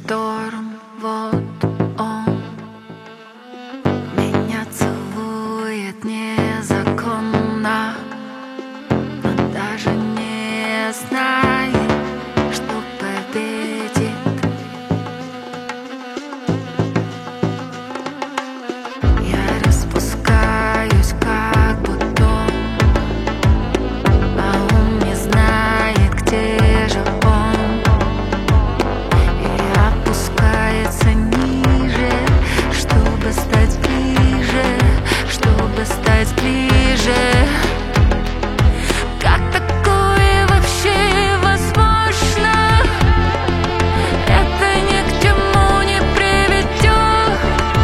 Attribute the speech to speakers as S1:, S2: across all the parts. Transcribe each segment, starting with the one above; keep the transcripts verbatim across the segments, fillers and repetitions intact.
S1: шторм, вот он меня целует незаконно, но даже не знает, что победит. Я распускаюсь, как бутон, а он не знает, где же он, и опускается ниже, чтобы стать ближе, чтобы стать ближе. Как такое вообще возможно? Это ни к чему не приведет.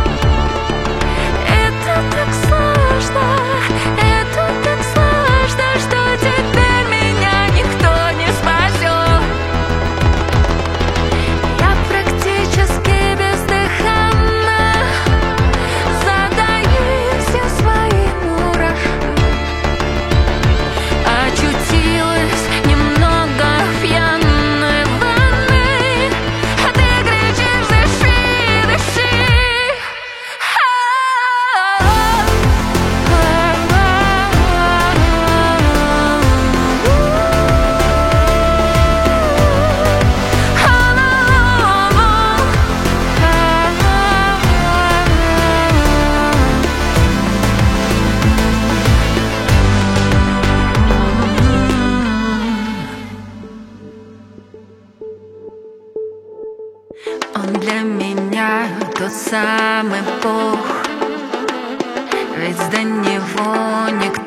S1: Это так сложно, это так сложно, что теперь меня никто не спасет. Я практически бездыханна, задаюсь я свои мураши. Очутилась немного в пьяной ванной, а ты кричишь: дыши, дыши. Он для меня тот самый Бог, ведь до него никто